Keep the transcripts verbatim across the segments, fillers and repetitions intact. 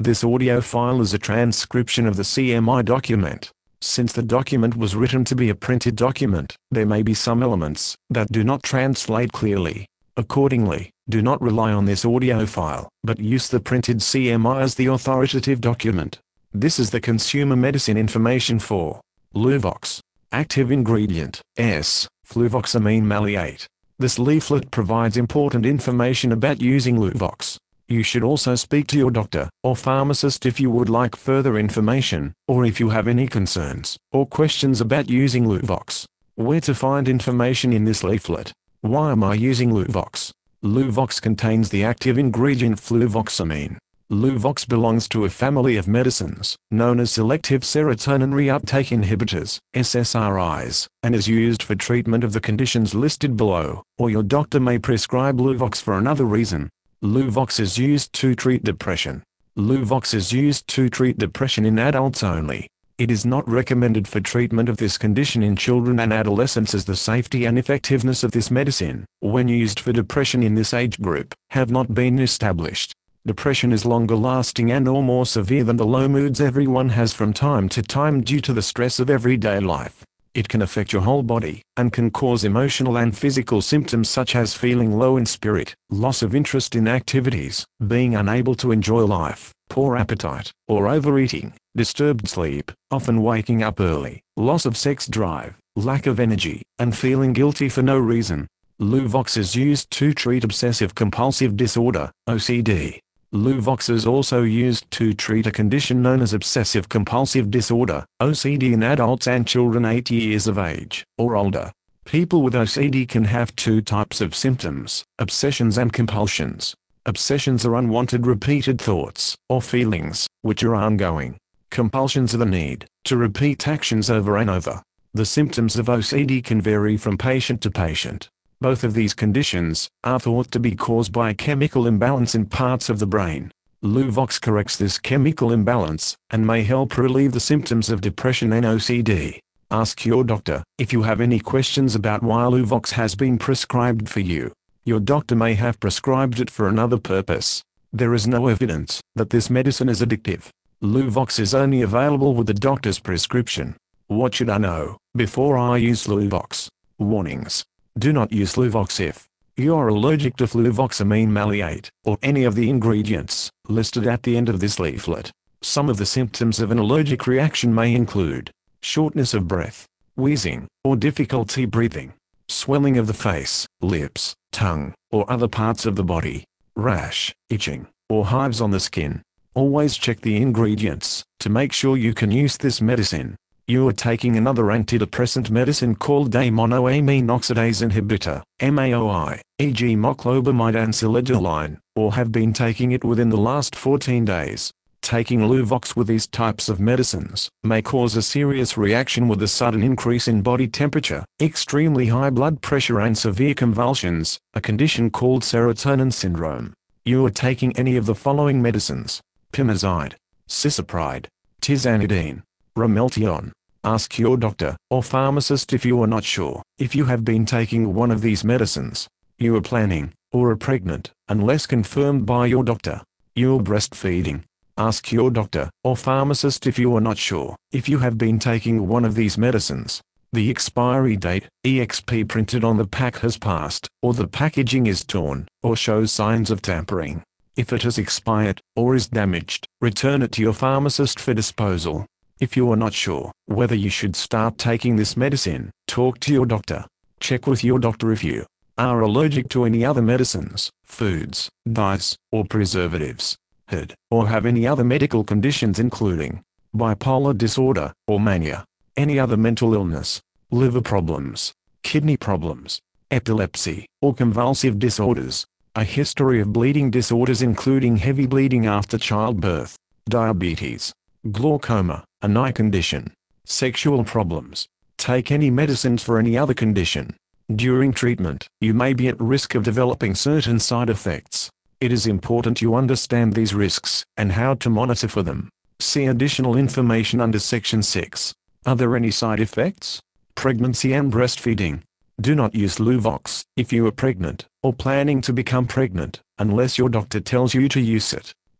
This audio file is a transcription of the C M I document. Since the document was written to be a printed document, there may be some elements that do not translate clearly. Accordingly, do not rely on this audio file, but use the printed C M I as the authoritative document. This is the consumer medicine information for Luvox. Active ingredient, S, fluvoxamine maleate. This leaflet provides important information about using Luvox. You should also speak to your doctor or pharmacist if you would like further information, or if you have any concerns or questions about using Luvox. Where to find information in this leaflet? Why am I using Luvox? Luvox contains the active ingredient fluvoxamine. Luvox belongs to a family of medicines known as selective serotonin reuptake inhibitors, S S R Is, and is used for treatment of the conditions listed below, or your doctor may prescribe Luvox for another reason. Luvox is used to treat depression. Luvox is used to treat depression in adults only. It is not recommended for treatment of this condition in children and adolescents, as the safety and effectiveness of this medicine, when used for depression in this age group, have not been established. Depression is longer lasting and or more severe than the low moods everyone has from time to time due to the stress of everyday life. It can affect your whole body, and can cause emotional and physical symptoms such as feeling low in spirit, loss of interest in activities, being unable to enjoy life, poor appetite, or overeating, disturbed sleep, often waking up early, loss of sex drive, lack of energy, and feeling guilty for no reason. Luvox is used to treat obsessive-compulsive disorder, O C D. Luvox is also used to treat a condition known as obsessive-compulsive disorder, O C D, in adults and children eight years of age or older. People with O C D can have two types of symptoms: obsessions and compulsions. Obsessions are unwanted repeated thoughts or feelings, which are ongoing. Compulsions are the need to repeat actions over and over. The symptoms of O C D can vary from patient to patient. Both of these conditions are thought to be caused by a chemical imbalance in parts of the brain. Luvox corrects this chemical imbalance, and may help relieve the symptoms of depression and O C D. Ask your doctor if you have any questions about why Luvox has been prescribed for you. Your doctor may have prescribed it for another purpose. There is no evidence that this medicine is addictive. Luvox is only available with the doctor's prescription. What should I know before I use Luvox? Warnings. Do not use Luvox if you are allergic to fluvoxamine maleate, or any of the ingredients listed at the end of this leaflet. Some of the symptoms of an allergic reaction may include shortness of breath, wheezing, or difficulty breathing, swelling of the face, lips, tongue, or other parts of the body, rash, itching, or hives on the skin. Always check the ingredients to make sure you can use this medicine. You are taking another antidepressant medicine called a monoamine oxidase inhibitor, M A O I, for example moclobemide and selegiline, or have been taking it within the last fourteen days. Taking Luvox with these types of medicines may cause a serious reaction with a sudden increase in body temperature, extremely high blood pressure and severe convulsions, a condition called serotonin syndrome. You are taking any of the following medicines: pimozide, cisapride, tizanidine, Ramelteon. Ask your doctor or pharmacist if you are not sure if you have been taking one of these medicines. You are planning, or are pregnant, unless confirmed by your doctor. You are breastfeeding. Ask your doctor or pharmacist if you are not sure if you have been taking one of these medicines. The expiry date, E X P printed on the pack has passed, or the packaging is torn, or shows signs of tampering. If it has expired, or is damaged, return it to your pharmacist for disposal. If you are not sure whether you should start taking this medicine, talk to your doctor. Check with your doctor if you are allergic to any other medicines, foods, dyes, or preservatives, had, or have any other medical conditions including bipolar disorder, or mania, any other mental illness, liver problems, kidney problems, epilepsy, or convulsive disorders, a history of bleeding disorders including heavy bleeding after childbirth, diabetes, glaucoma, an eye condition, sexual problems. Take any medicines for any other condition. During treatment, you may be at risk of developing certain side effects. It is important you understand these risks, and how to monitor for them. See additional information under Section six. Are there any side effects? Pregnancy and breastfeeding. Do not use Luvox if you are pregnant, or planning to become pregnant, unless your doctor tells you to use it.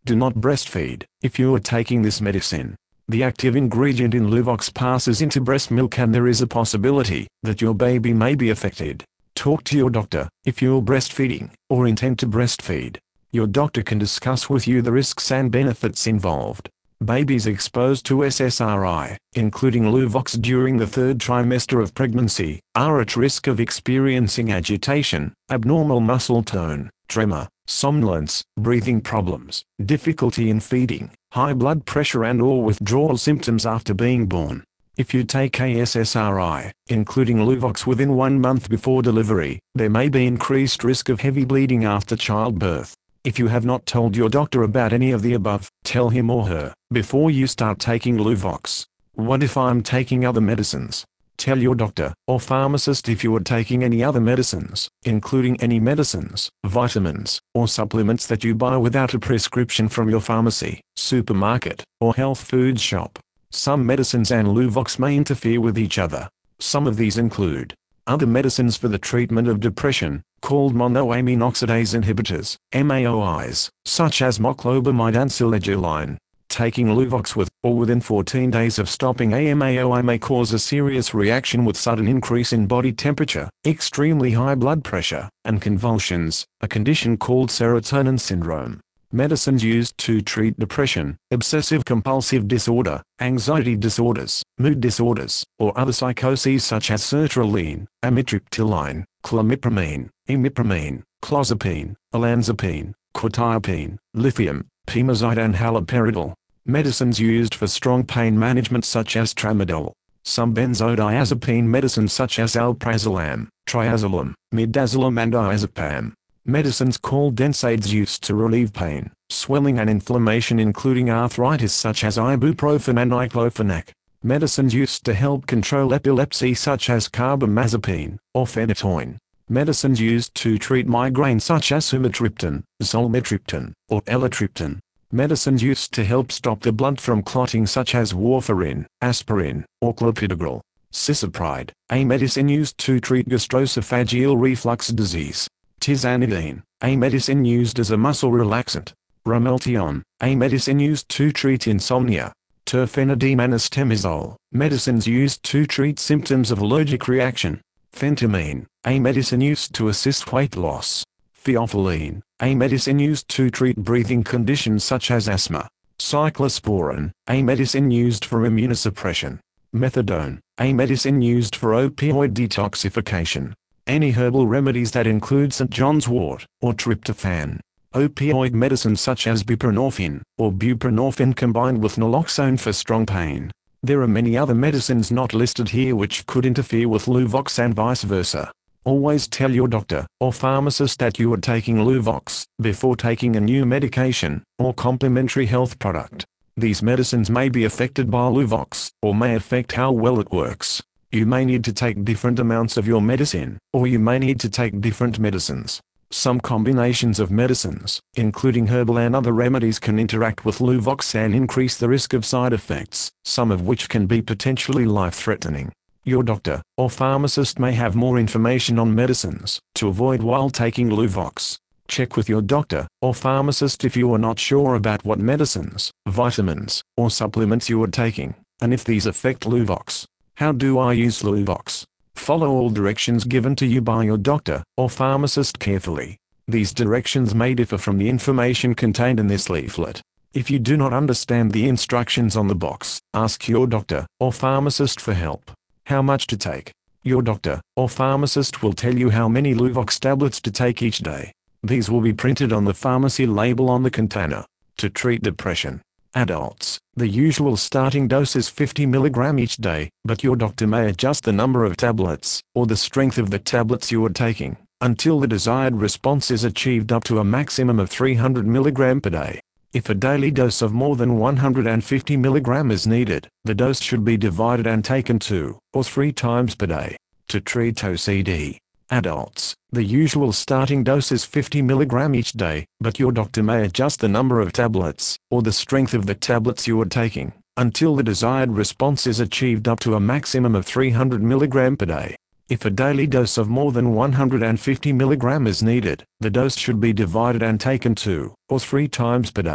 Do not breastfeed if you are taking this medicine. The active ingredient in Luvox passes into breast milk and there is a possibility that your baby may be affected. Talk to your doctor if you are breastfeeding or intend to breastfeed. Your doctor can discuss with you the risks and benefits involved. Babies exposed to S S R I, including Luvox during the third trimester of pregnancy, are at risk of experiencing agitation, abnormal muscle tone, tremor, somnolence, breathing problems, difficulty in feeding, high blood pressure and/or withdrawal symptoms after being born. If you take a S S R I, including Luvox within one month before delivery, there may be increased risk of heavy bleeding after childbirth. If you have not told your doctor about any of the above, tell him or her before you start taking Luvox. What if I'm taking other medicines? Tell your doctor or pharmacist if you are taking any other medicines, including any medicines, vitamins, or supplements that you buy without a prescription from your pharmacy, supermarket, or health food shop. Some medicines and Luvox may interfere with each other. Some of these include other medicines for the treatment of depression, called monoamine oxidase inhibitors, M A O Is, such as moclobemide and selegiline. Taking Luvox with, or within fourteen days of stopping a M A O I may cause a serious reaction with sudden increase in body temperature, extremely high blood pressure, and convulsions, a condition called serotonin syndrome. Medicines used to treat depression, obsessive-compulsive disorder, anxiety disorders, mood disorders, or other psychoses such as sertraline, amitriptyline, clomipramine, imipramine, clozapine, olanzapine, quetiapine, lithium, pimozide and haloperidol. Medicines used for strong pain management such as tramadol. Some benzodiazepine medicines such as alprazolam, triazolam, midazolam and diazepam. Medicines called NSAIDs used to relieve pain, swelling and inflammation including arthritis such as ibuprofen and diclofenac. Medicines used to help control epilepsy such as carbamazepine, or phenytoin. Medicines used to treat migraine such as sumatriptan, zolmitriptan, or elatriptan. Medicines used to help stop the blood from clotting such as warfarin, aspirin, or clopidogrel. Cisapride, a medicine used to treat gastroesophageal reflux disease. Tizanidine, a medicine used as a muscle relaxant. Ramelteon, a medicine used to treat insomnia. Terfenadine and estemizole, medicines used to treat symptoms of allergic reaction. Phentermine, a medicine used to assist weight loss. Theophylline, a medicine used to treat breathing conditions such as asthma. Cyclosporin, a medicine used for immunosuppression. Methadone, a medicine used for opioid detoxification. Any herbal remedies that include Saint John's wort, or tryptophan. Opioid medicines such as buprenorphine, or buprenorphine combined with naloxone for strong pain. There are many other medicines not listed here which could interfere with Luvox and vice versa. Always tell your doctor or pharmacist that you are taking Luvox before taking a new medication or complementary health product. These medicines may be affected by Luvox or may affect how well it works. You may need to take different amounts of your medicine, or you may need to take different medicines. Some combinations of medicines, including herbal and other remedies, can interact with Luvox and increase the risk of side effects, some of which can be potentially life-threatening. Your doctor or pharmacist may have more information on medicines to avoid while taking Luvox. Check with your doctor or pharmacist if you are not sure about what medicines, vitamins, or supplements you are taking, and if these affect Luvox. How do I use Luvox? Follow all directions given to you by your doctor or pharmacist carefully. These directions may differ from the information contained in this leaflet. If you do not understand the instructions on the box, ask your doctor or pharmacist for help. How much to take? Your doctor or pharmacist will tell you how many Luvox tablets to take each day. These will be printed on the pharmacy label on the container. To treat depression. Adults, the usual starting dose is fifty milligrams each day, but your doctor may adjust the number of tablets, or the strength of the tablets you are taking, until the desired response is achieved up to a maximum of three hundred milligrams per day. If a daily dose of more than one hundred fifty milligrams is needed, the dose should be divided and taken two or three times per day. To treat O C D. Adults, the usual starting dose is fifty milligrams each day, but your doctor may adjust the number of tablets, or the strength of the tablets you are taking, until the desired response is achieved up to a maximum of three hundred milligrams per day. If a daily dose of more than one hundred fifty milligrams is needed, the dose should be divided and taken two or three times per day.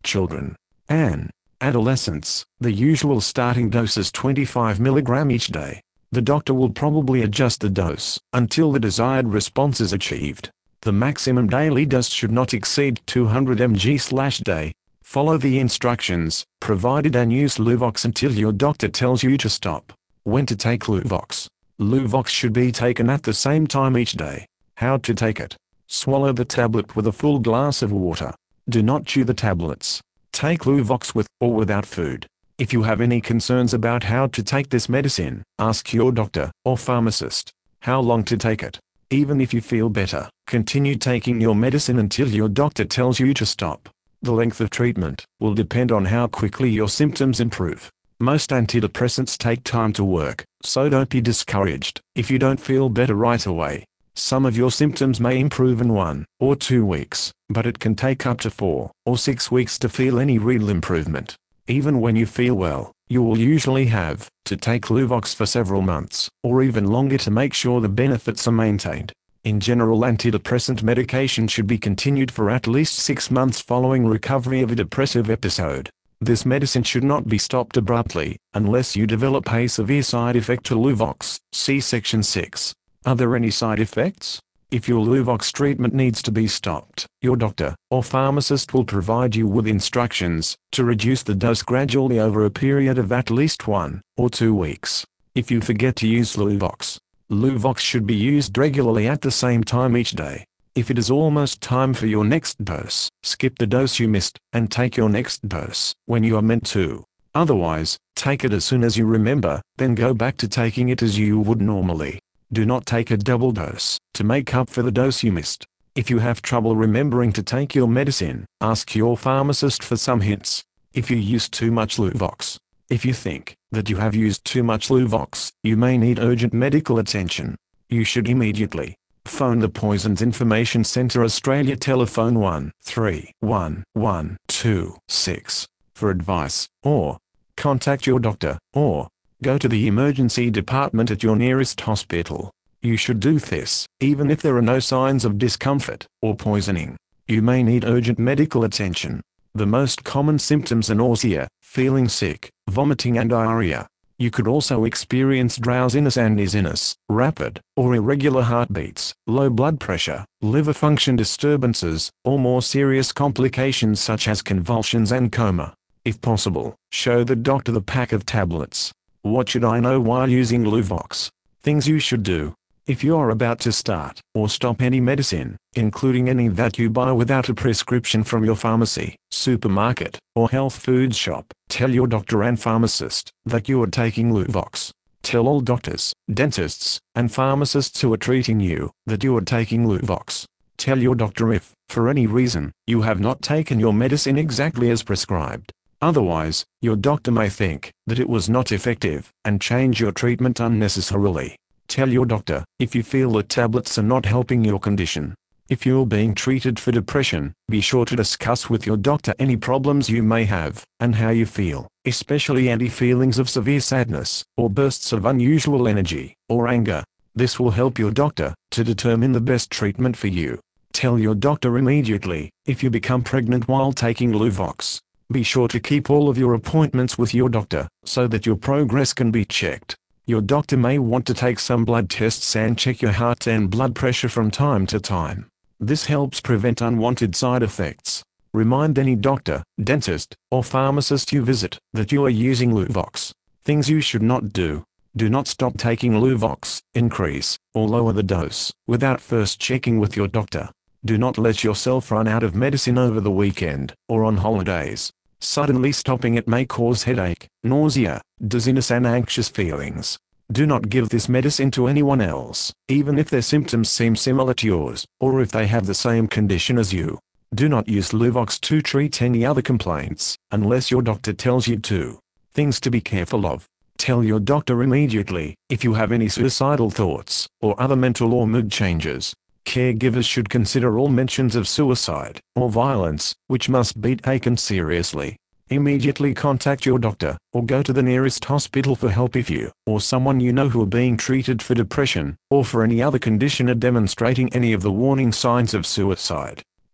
children, and adolescents. The usual starting dose is twenty-five milligrams each day. The doctor will probably adjust the dose until the desired response is achieved. The maximum daily dose should not exceed two hundred milligrams per day. Follow the instructions provided and use Luvox until your doctor tells you to stop. When to take Luvox. Luvox should be taken at the same time each day. How to take it. Swallow the tablet with a full glass of water. Do not chew the tablets. Take Luvox with or without food. If you have any concerns about how to take this medicine, ask your doctor or pharmacist how long to take it. Even if you feel better, continue taking your medicine until your doctor tells you to stop. The length of treatment will depend on how quickly your symptoms improve. Most antidepressants take time to work, so don't be discouraged if you don't feel better right away. Some of your symptoms may improve in one or two weeks, but it can take up to four or six weeks to feel any real improvement. Even when you feel well, you will usually have to take Luvox for several months, or even longer to make sure the benefits are maintained. In general, antidepressant medication should be continued for at least six months following recovery of a depressive episode. This medicine should not be stopped abruptly, unless you develop a severe side effect to Luvox, see section six. Are there any side effects? If your Luvox treatment needs to be stopped, your doctor or pharmacist will provide you with instructions to reduce the dose gradually over a period of at least one or two weeks. If you forget to use Luvox, Luvox should be used regularly at the same time each day. If it is almost time for your next dose, skip the dose you missed and take your next dose when you are meant to. Otherwise, take it as soon as you remember, then go back to taking it as you would normally. Do not take a double dose to make up for the dose you missed. If you have trouble remembering to take your medicine, ask your pharmacist for some hints. If you use too much Luvox. If you think that you have used too much Luvox, you may need urgent medical attention. You should immediately phone the Poisons Information Centre Australia telephone one three one one two six for advice, or contact your doctor, or go to the emergency department at your nearest hospital. You should do this, even if there are no signs of discomfort or poisoning. You may need urgent medical attention. The most common symptoms are nausea, feeling sick, vomiting and diarrhea. You could also experience drowsiness and dizziness, rapid or irregular heartbeats, low blood pressure, liver function disturbances, or more serious complications such as convulsions and coma. If possible, show the doctor the pack of tablets. What should I know while using Luvox? Things you should do. If you are about to start or stop any medicine, including any that you buy without a prescription from your pharmacy, supermarket, or health food shop, tell your doctor and pharmacist that you are taking Luvox. Tell all doctors, dentists, and pharmacists who are treating you that you are taking Luvox. Tell your doctor if, for any reason, you have not taken your medicine exactly as prescribed. Otherwise, your doctor may think that it was not effective and change your treatment unnecessarily. Tell your doctor if you feel that tablets are not helping your condition. If you're being treated for depression, be sure to discuss with your doctor any problems you may have and how you feel, especially any feelings of severe sadness or bursts of unusual energy or anger. This will help your doctor to determine the best treatment for you. Tell your doctor immediately if you become pregnant while taking Luvox. Be sure to keep all of your appointments with your doctor so that your progress can be checked. Your doctor may want to take some blood tests and check your heart and blood pressure from time to time. This helps prevent unwanted side effects. Remind any doctor, dentist, or pharmacist you visit that you are using Luvox. Things you should not do. Do not stop taking Luvox, increase, or lower the dose without first checking with your doctor. Do not let yourself run out of medicine over the weekend or on holidays. Suddenly stopping it may cause headache, nausea, dizziness and anxious feelings. Do not give this medicine to anyone else, even if their symptoms seem similar to yours, or if they have the same condition as you. Do not use Luvox to treat any other complaints, unless your doctor tells you to. Things to be careful of. Tell your doctor immediately if you have any suicidal thoughts, or other mental or mood changes. Caregivers should consider all mentions of suicide or violence, which must be taken seriously. Immediately contact your doctor, or go to the nearest hospital for help if you, or someone you know who are being treated for depression, or for any other condition are demonstrating any of the warning signs of suicide.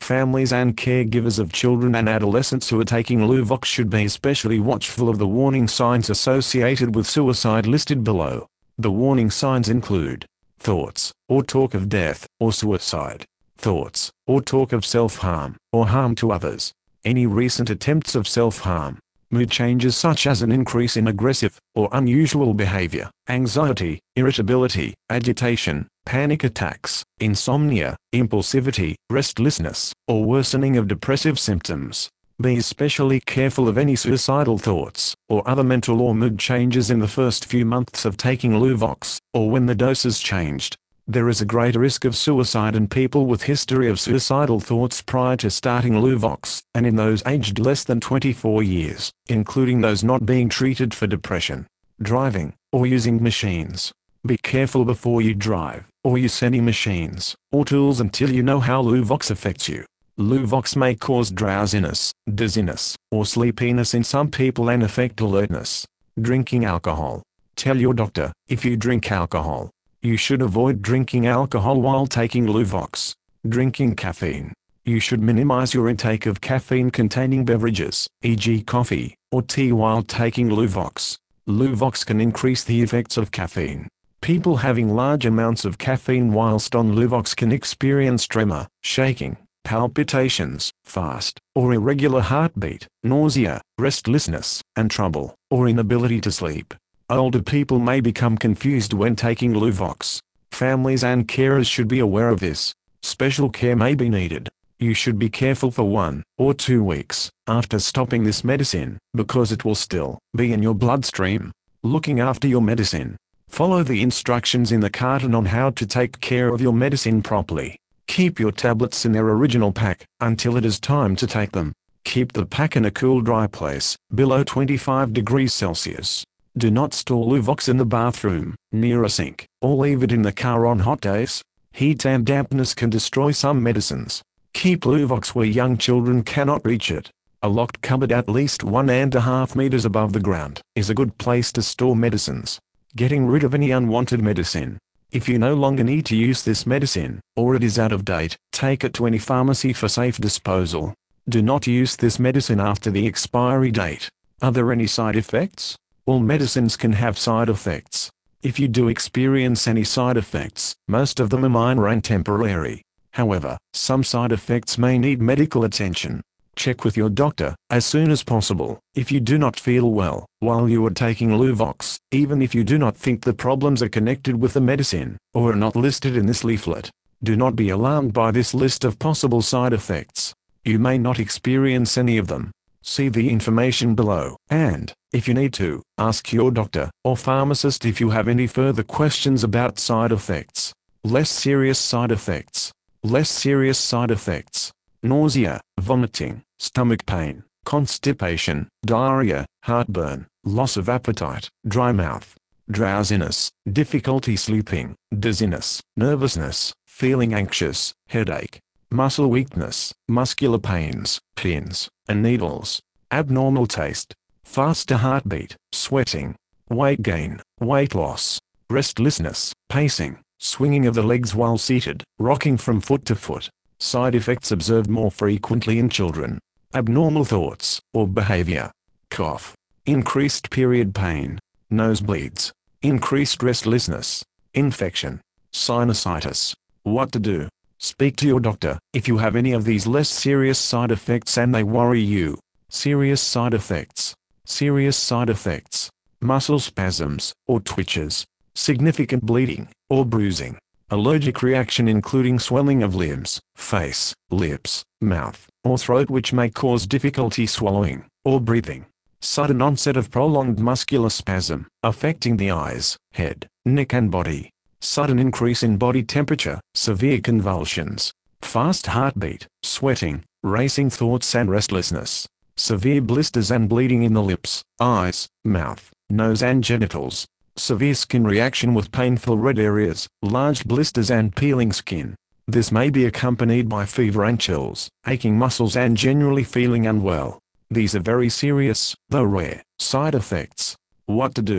Families and caregivers of children and adolescents who are taking Luvox should be especially watchful of the warning signs associated with suicide listed below. The warning signs include thoughts or talk of death or suicide, thoughts or talk of self-harm or harm to others, any recent attempts of self-harm, mood changes such as an increase in aggressive or unusual behavior, anxiety, irritability, agitation, panic attacks, insomnia, impulsivity, restlessness, or worsening of depressive symptoms. Be especially careful of any suicidal thoughts or other mental or mood changes in the first few months of taking Luvox, or when the dose is changed. There is a greater risk of suicide in people with history of suicidal thoughts prior to starting Luvox, and in those aged less than twenty-four years, including those not being treated for depression, driving, or using machines. Be careful before you drive, or use any machines, or tools until you know how Luvox affects you. Luvox may cause drowsiness, dizziness, or sleepiness in some people and affect alertness. Drinking alcohol. Tell your doctor, if you drink alcohol, you should avoid drinking alcohol while taking Luvox. Drinking caffeine. You should minimize your intake of caffeine-containing beverages, for example coffee, or tea while taking Luvox. Luvox can increase the effects of caffeine. People having large amounts of caffeine whilst on Luvox can experience tremor, shaking, palpitations, fast or irregular heartbeat, nausea, restlessness, and trouble or inability to sleep. Older people may become confused when taking Luvox. Families and carers should be aware of this. Special care may be needed. You should be careful for one or two weeks after stopping this medicine, because it will still be in your bloodstream. Looking after your medicine. Follow the instructions in the carton on how to take care of your medicine properly. Keep your tablets in their original pack until it is time to take them. Keep the pack in a cool, dry place, below twenty-five degrees Celsius. Do not store Luvox in the bathroom, near a sink, or leave it in the car on hot days. Heat and dampness can destroy some medicines. Keep Luvox where young children cannot reach it. A locked cupboard at least one and a half meters above the ground is a good place to store medicines. Getting rid of any unwanted medicine. If you no longer need to use this medicine, or it is out of date, take it to any pharmacy for safe disposal. Do not use this medicine after the expiry date. Are there any side effects? All medicines can have side effects. If you do experience any side effects, most of them are minor and temporary. However, some side effects may need medical attention. Check with your doctor as soon as possible if you do not feel well while you are taking Luvox, even if you do not think the problems are connected with the medicine, or are not listed in this leaflet. Do not be alarmed by this list of possible side effects. You may not experience any of them. See the information below, and, if you need to, ask your doctor or pharmacist if you have any further questions about side effects. Less serious side effects. Less serious side effects. Nausea, vomiting, stomach pain, constipation, diarrhea, heartburn, loss of appetite, dry mouth, drowsiness, difficulty sleeping, dizziness, nervousness, feeling anxious, headache, muscle weakness, muscular pains, pins and needles, abnormal taste, faster heartbeat, sweating, weight gain, weight loss, restlessness, pacing, swinging of the legs while seated, rocking from foot to foot. Side effects observed more frequently in children. Abnormal thoughts or behavior, cough, increased period pain, nosebleeds, increased restlessness, infection, sinusitis. What to do? Speak to your doctor if you have any of these less serious side effects and they worry you. Serious side effects. Serious side effects. Muscle spasms or twitches, significant bleeding or bruising, allergic reaction including swelling of limbs, face, lips, mouth, or throat which may cause difficulty swallowing or breathing. Sudden onset of prolonged muscular spasm, affecting the eyes, head, neck and body. Sudden increase in body temperature, severe convulsions, fast heartbeat, sweating, racing thoughts and restlessness. Severe blisters and bleeding in the lips, eyes, mouth, nose and genitals. Severe skin reaction with painful red areas, large blisters and peeling skin. This may be accompanied by fever and chills, aching muscles and generally feeling unwell. These are very serious, though rare, side effects. What to do?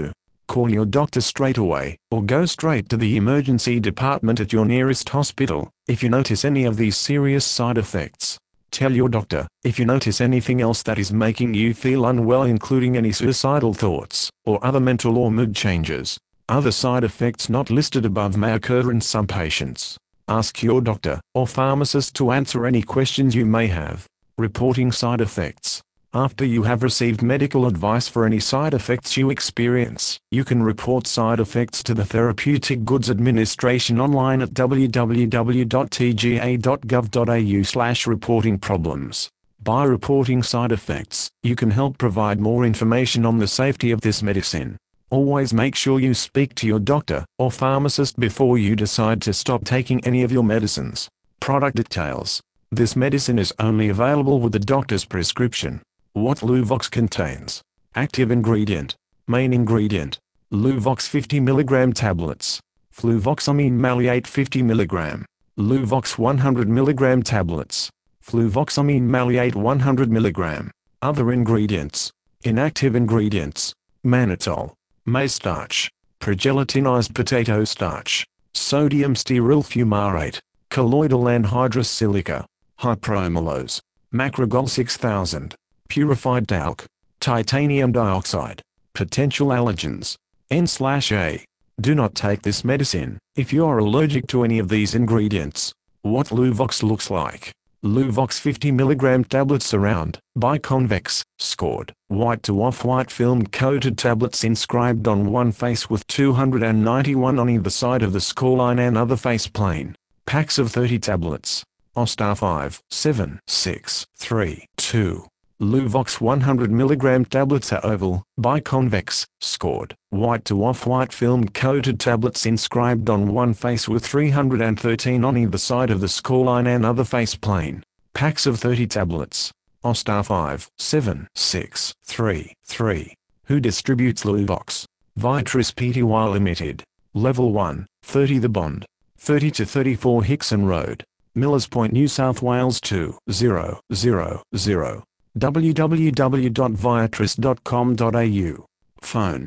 Call your doctor straight away, or go straight to the emergency department at your nearest hospital, if you notice any of these serious side effects. Tell your doctor if you notice anything else that is making you feel unwell, including any suicidal thoughts, or other mental or mood changes. Other side effects not listed above may occur in some patients. Ask your doctor or pharmacist to answer any questions you may have. Reporting side effects. After you have received medical advice for any side effects you experience, you can report side effects to the Therapeutic Goods Administration online at w w w dot t g a dot gov dot a u slash reporting problems. By reporting side effects, you can help provide more information on the safety of this medicine. Always make sure you speak to your doctor or pharmacist before you decide to stop taking any of your medicines. Product details. This medicine is only available with the doctor's prescription. What Luvox contains. Active ingredient. Main ingredient. Luvox fifty milligram tablets. Fluvoxamine maleate fifty milligram. Luvox one hundred milligram tablets. Fluvoxamine maleate one hundred milligram. Other ingredients. Inactive ingredients. Mannitol. Maize starch. Progelatinized potato starch. Sodium stearyl fumarate. Colloidal anhydrous silica. Hypromellose. Macrogol six thousand. Purified talc. Titanium dioxide. Potential allergens. N A. Do not take this medicine if you are allergic to any of these ingredients. What Luvox looks like. Luvox fifty milligram tablets around, biconvex, scored, white to off-white film-coated tablets inscribed on one face with two hundred ninety-one on either side of the scoreline and other face plain. Packs of thirty tablets. O star five, seven, six, three, two. Luvox one hundred milligram tablets are oval, biconvex, scored, white to off-white film-coated tablets inscribed on one face with three hundred thirteen on either side of the scoreline and other face plain. Packs of thirty tablets. O star five, seven, six, three, three. Who distributes Luvox? Viatris Pty Limited. Level one, thirty The Bond. thirty to thirty-four Hickson Road. Millers Point, New South Wales two zero zero zero. w w w dot viatris dot com dot a u. Phone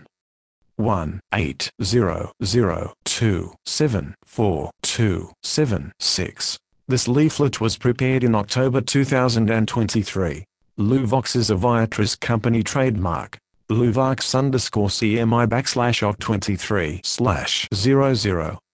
one eight zero zero two seven four two seven six. This leaflet was prepared in October two thousand twenty-three. Luvox is a Viatris company trademark. Luvox underscore C M I backslash O C twenty-three slash zero zero.